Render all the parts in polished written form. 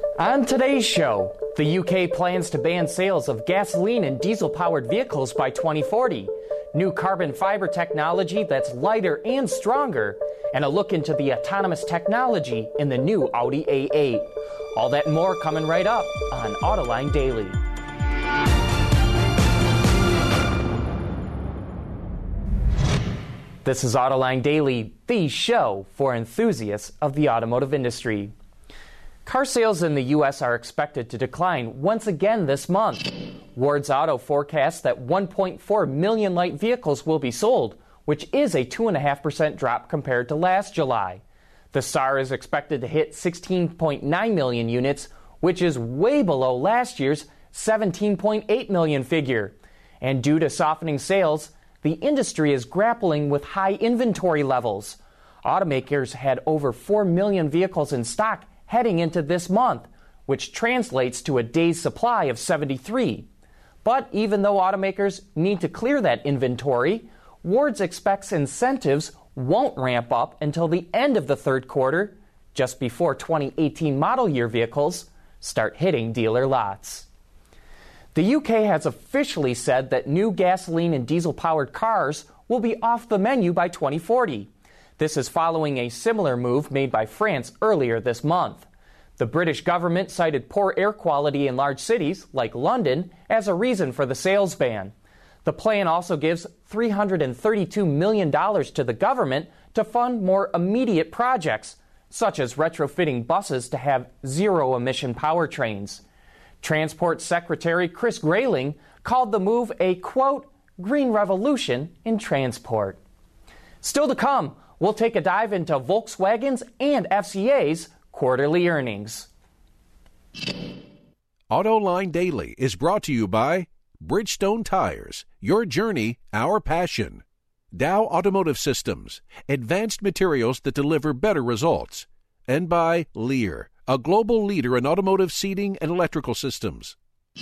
On today's show, the UK plans to ban sales of gasoline and diesel-powered vehicles by 2040, new carbon fiber technology that's lighter and stronger, and a look into the autonomous technology in the new Audi A8. All that and more coming right up on Autoline Daily. This is Autoline Daily, the show for enthusiasts of the automotive industry. Car sales in the U.S. are expected to decline once again this month. Ward's Auto forecasts that 1.4 million light vehicles will be sold, which is a 2.5% drop compared to last July. The SAAR is expected to hit 16.9 million units, which is way below last year's 17.8 million figure. And due to softening sales, the industry is grappling with high inventory levels. Automakers had over 4 million vehicles in stock heading into this month, which translates to a day's supply of 73. But even though automakers need to clear that inventory, Ward's expects incentives won't ramp up until the end of the third quarter, just before 2018 model year vehicles start hitting dealer lots. The UK has officially said that new gasoline and diesel-powered cars will be off the menu by 2040. This is following a similar move made by France earlier this month. The British government cited poor air quality in large cities, like London, as a reason for the sales ban. The plan also gives $332 million to the government to fund more immediate projects, such as retrofitting buses to have zero-emission powertrains. Transport Secretary Chris Grayling called the move a, quote, green revolution in transport. Still to come, we'll take a dive into Volkswagen's and FCA's quarterly earnings. Autoline Daily is brought to you by Bridgestone Tires, your journey, our passion. Dow Automotive Systems, advanced materials that deliver better results. And by Lear, a global leader in automotive seating and electrical systems.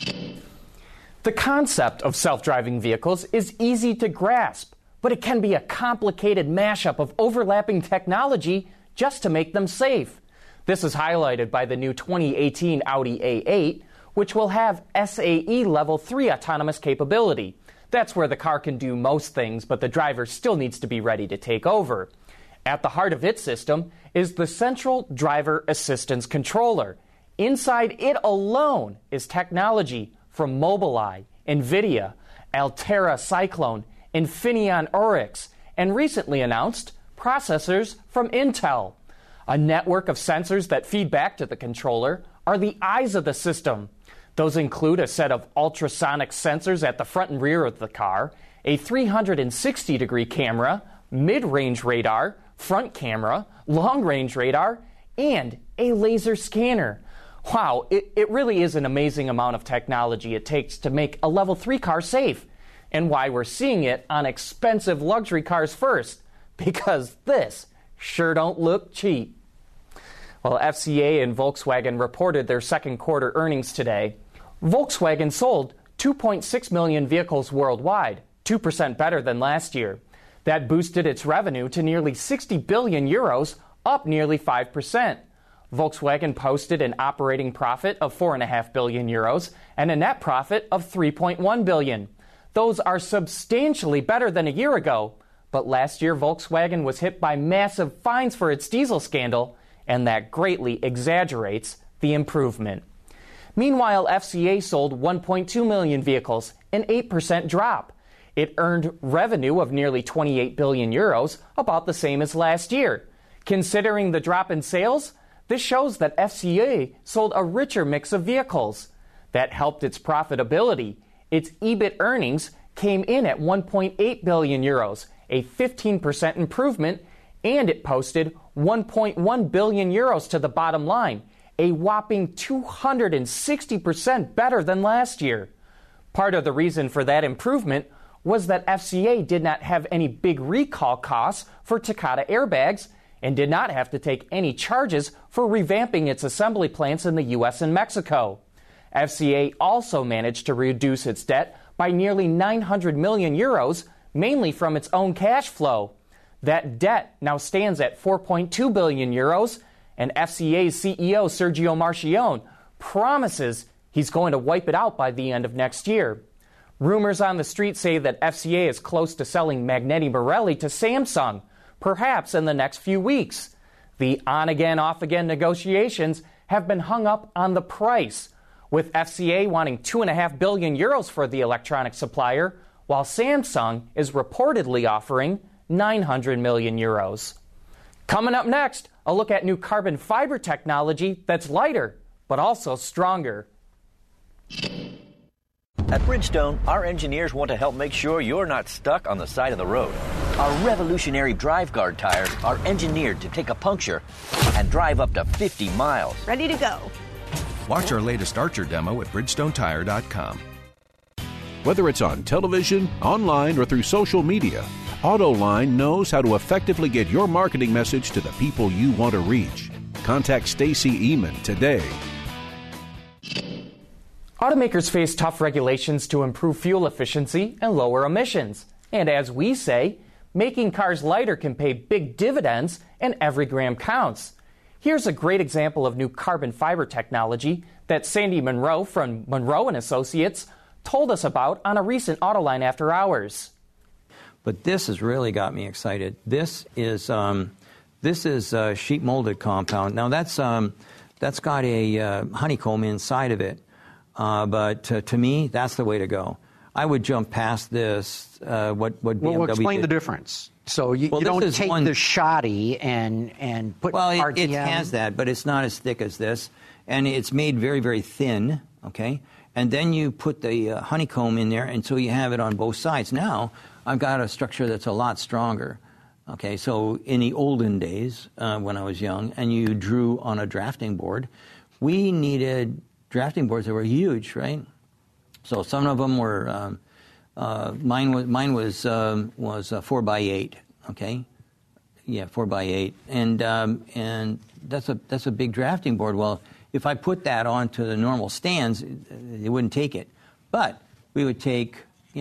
The concept of self-driving vehicles is easy to grasp, but it can be a complicated mashup of overlapping technology just to make them safe. This is highlighted by the new 2018 Audi A8, which will have SAE Level 3 autonomous capability. That's where the car can do most things, but the driver still needs to be ready to take over. At the heart of its system is the Central Driver Assistance Controller. Inside it alone is technology from Mobileye, NVIDIA, Altera Cyclone, Infineon Oryx, and recently announced processors from Intel. A network of sensors that feed back to the controller are the eyes of the system. Those include a set of ultrasonic sensors at the front and rear of the car, a 360-degree camera, mid-range radar, front camera, long-range radar, and a laser scanner. Wow, it really is an amazing amount of technology it takes to make a Level 3 car safe, and why we're seeing it on expensive luxury cars first, because this sure don't look cheap. Well, FCA and Volkswagen reported their second quarter earnings today. Volkswagen sold 2.6 million vehicles worldwide, 2% better than last year. That boosted its revenue to nearly 60 billion euros, up nearly 5%. Volkswagen posted an operating profit of 4.5 billion euros and a net profit of 3.1 billion. Those are substantially better than a year ago, but last year Volkswagen was hit by massive fines for its diesel scandal, and that greatly exaggerates the improvement. Meanwhile, FCA sold 1.2 million vehicles, an 8% drop. It earned revenue of nearly 28 billion euros, about the same as last year. Considering the drop in sales, this shows that FCA sold a richer mix of vehicles. That helped its profitability. Its EBIT earnings came in at 1.8 billion euros, a 15% improvement, and it posted 1.1 billion euros to the bottom line, a whopping 260% better than last year. Part of the reason for that improvement was that FCA did not have any big recall costs for Takata airbags and did not have to take any charges for revamping its assembly plants in the U.S. and Mexico. FCA also managed to reduce its debt by nearly 900 million euros, mainly from its own cash flow. That debt now stands at 4.2 billion euros, and FCA's CEO Sergio Marchionne promises he's going to wipe it out by the end of next year. Rumors on the street say that FCA is close to selling Magneti Marelli to Samsung, perhaps in the next few weeks. The on-again, off-again negotiations have been hung up on the price, with FCA wanting 2.5 billion euros for the electronic supplier, while Samsung is reportedly offering 900 million euros. Coming up next, a look at new carbon fiber technology that's lighter, but also stronger. At Bridgestone, our engineers want to help make sure you're not stuck on the side of the road. Our revolutionary Drive Guard tires are engineered to take a puncture and drive up to 50 miles. Ready to go. Watch our latest Archer demo at BridgestoneTire.com. Whether it's on television, online, or through social media, AutoLine knows how to effectively get your marketing message to the people you want to reach. Contact Stacy Eman today. Automakers face tough regulations to improve fuel efficiency and lower emissions. And as we say, making cars lighter can pay big dividends, and every gram counts. Here's a great example of new carbon fiber technology that Sandy Monroe from Monroe & Associates told us about on a recent Autoline After Hours. But this has really got me excited. This is sheet molded compound. Now that's got a honeycomb inside of it. But to me, that's the way to go. I would jump past this. What BMW Well, explain did. the difference. So you don't take the shoddy and put RTM. It has that, but it's not as thick as this, and it's made very, very thin. Okay, and then you put the honeycomb in there, and so you have it on both sides. Now I've got a structure that's a lot stronger. Okay, so in the olden days when I was young, and you drew on a drafting board, we needed drafting boards that were huge, right? So some of them were. Mine was 4x8. Okay, yeah, 4x8, and that's a big drafting board. Well, if I put that onto the normal stands, it wouldn't take it. But we would take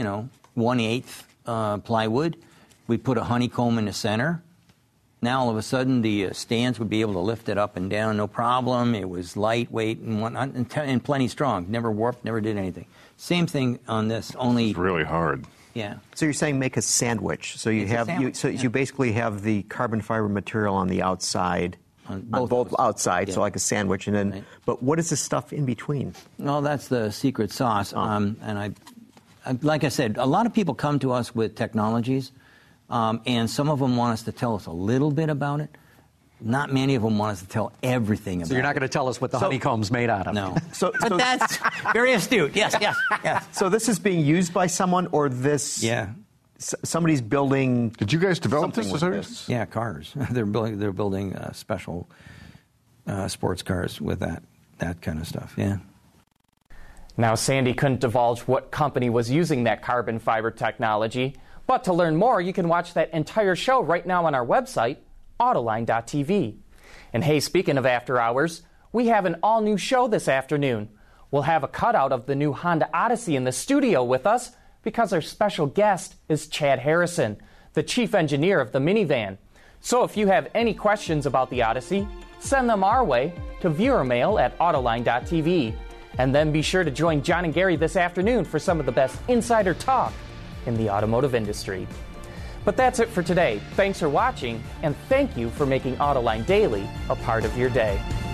1/8 plywood. We'd put a honeycomb in the center. Now all of a sudden the stands would be able to lift it up and down, no problem. It was lightweight and whatnot, and plenty strong. Never warped, never did anything. Same thing on this. Only it's really hard. Yeah. So you're saying make a sandwich. So you you basically have the carbon fiber material on the outside, on both outside, yeah. So like a sandwich, and then. Right. But what is the stuff in between? Well, that's the secret sauce. And I, like I said, a lot of people come to us with technologies, and some of them want us to tell us a little bit about it. Not many of them want us to tell everything about it. So you're not going to tell us what the honeycomb's made out of? No. But that's very astute. Yes. So this is being used by someone, or this? Yeah. Somebody's building. Did you guys develop this? Yeah, cars. They're building special sports cars with that kind of stuff. Yeah. Now, Sandy couldn't divulge what company was using that carbon fiber technology, but to learn more, you can watch that entire show right now on our website, Autoline.tv. And hey, speaking of After Hours, we have an all-new show this afternoon. We'll have a cutout of the new Honda Odyssey in the studio with us because our special guest is Chad Harrison, the chief engineer of the minivan. So if you have any questions about the Odyssey, send them our way to viewermail at Autoline.tv. And then be sure to join John and Gary this afternoon for some of the best insider talk in the automotive industry. But that's it for today. Thanks for watching, and thank you for making Autoline Daily a part of your day.